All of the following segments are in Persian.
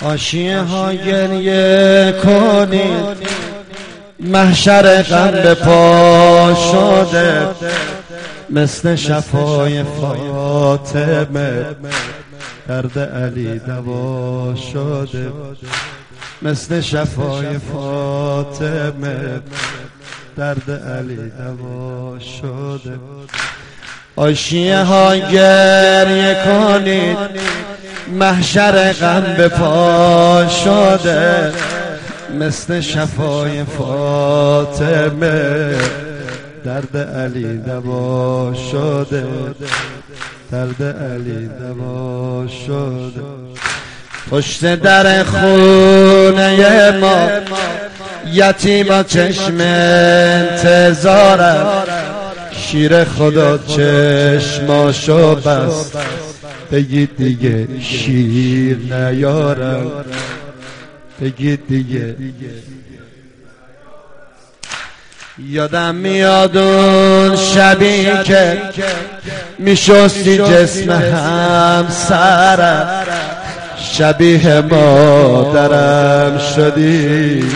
حاشیه ها گریه کنید، محشر غم به پا شده، مثل شفای فاطمه درد علی دوا شده، مثل شفای فاطمه درد علی دوا شده. حاشیه ها گریه کنید، محشر غم به پا شده، مثل شفای فاطمه درد علی دوا شده، درد علی دوا شده. پشت در خونه ما یتیما چشم انتظارم، شیر خدا چشماشو بست، بگید دیگه شیر نیارم، بگید دیگه. یادم میاد اون شبی که میشستی جسم همسرم، شبیه مادرم شدی.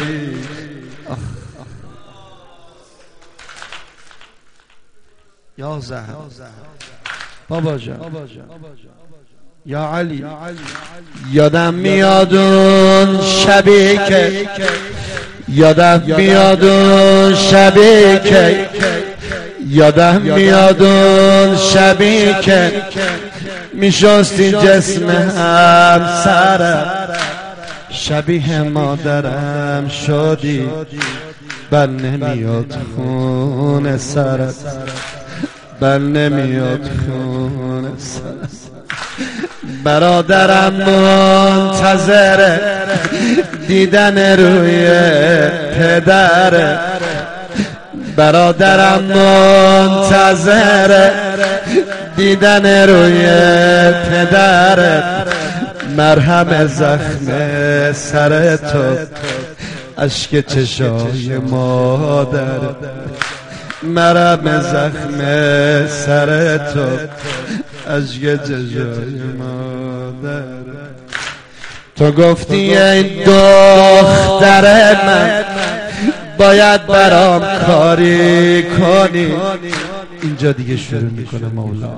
یا زهر بابا جان، یا علی. یادم میاد اون شبی که، یادم میاد اون شبی که، یادم میاد اون شبی که میشستی جسم همسرم، شبیه مادرم شدی. بل نمیاد خون سرت، بل نمیاد خون سرت. برادرم منتظر دیدن روی پدر، برادرم منتظر دیدن روی پدر. مرهم زخم سر تو، اشک چشای مادر، مرهم زخم سر تو، اشک چشای مادر. تو گفتی ای دختر من باید برام کاری کنی. اینجا دیگه شروع میکنه مولا.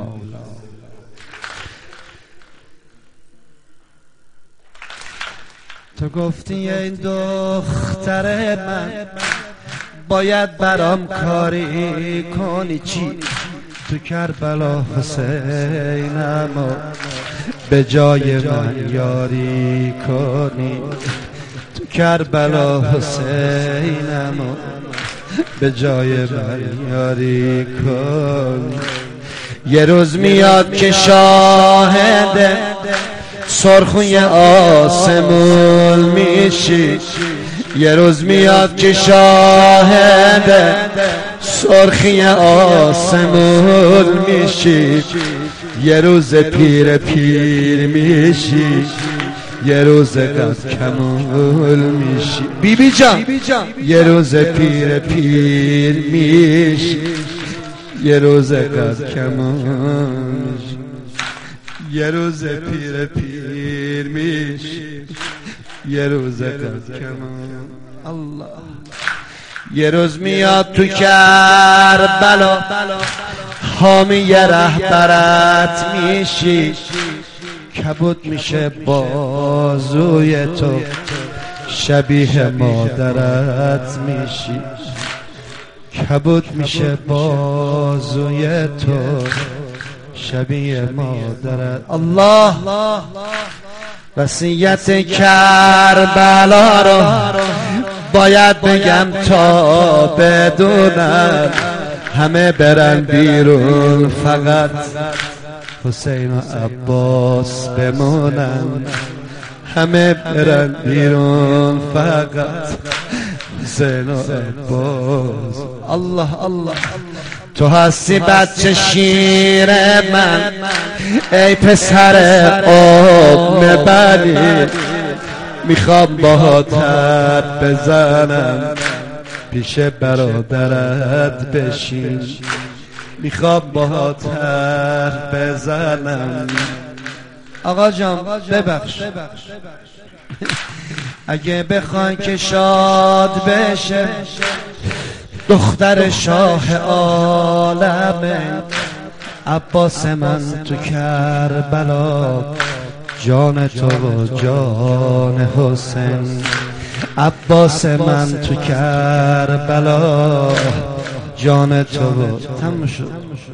تو گفتی ای دختر من باید برام کاری کنی. چی؟ تو کربلا حسینمو به جای من یاری کنی. تو کربلا حسینمو به جای من یاری کنی. یه روز میاد که شاهد سرخوی آسمون میشی. یه روز میاد که شاهد سرخی آسمون میشی. یه روز پیر پیر میشی، یه روز قد کمول میشی. بیبی جان یه روز پیر پیر میشی، یه روز قد کمول میشی. یه روز پیر پیر میشی، یه روز قد کمول. الله. یه روز میاد تو کربلا حامی رهبرت میشی. کبود میشه بازوی تو، شبیه مادرت میشی. کبود میشه بازوی تو، شبیه مادرت. الله. وصیت کربلا رو باید بگم تا بدونم، همه برن بیرون فقط حسین و عباس بمونن. همه برن بیرون فقط حسین و عباس. الله الله. تو هستی بچه شیر من، ای پسر ام بلی. میخوام باهات حرف بزنم، پیش برادرت بشین. میخوام باهات حرف بزنم، آقا جان ببخش اگه بخوای که شاد بشه دختر شاه عالمه عباس من تو کربلا جان تو و جان حسین عباس من تو کربلا جان تو و تموم شد.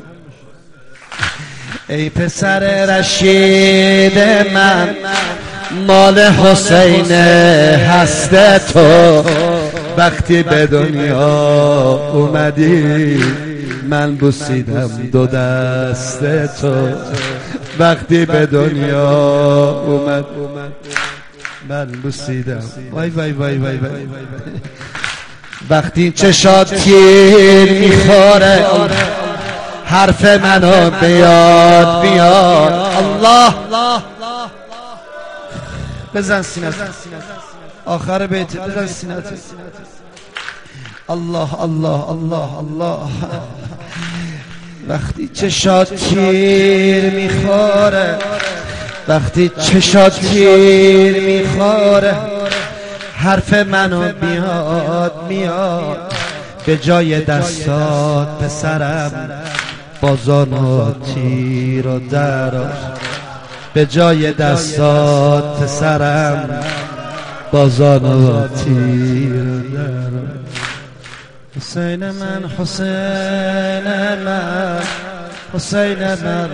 ای پسر رشید من مال حسین هست تو وقتی به دنیا اومدی من بوسیدم دو دست تو وقتی به دنیا اومد من بوسیدم وای وای وای وای وای وقتی چشات تیر میخوره حرف منو بیاد الله بزن سینت آخر بیت بزن سینت الله الله الله الله وقتی چشات تیر میخوره وقتی چشات تیر میخوره حرف منو میاد به جای دستات پسرم بازان و تیر و دراز به جای دستات پسرم بازان و تیر و دراز حسین من حسین من حسین من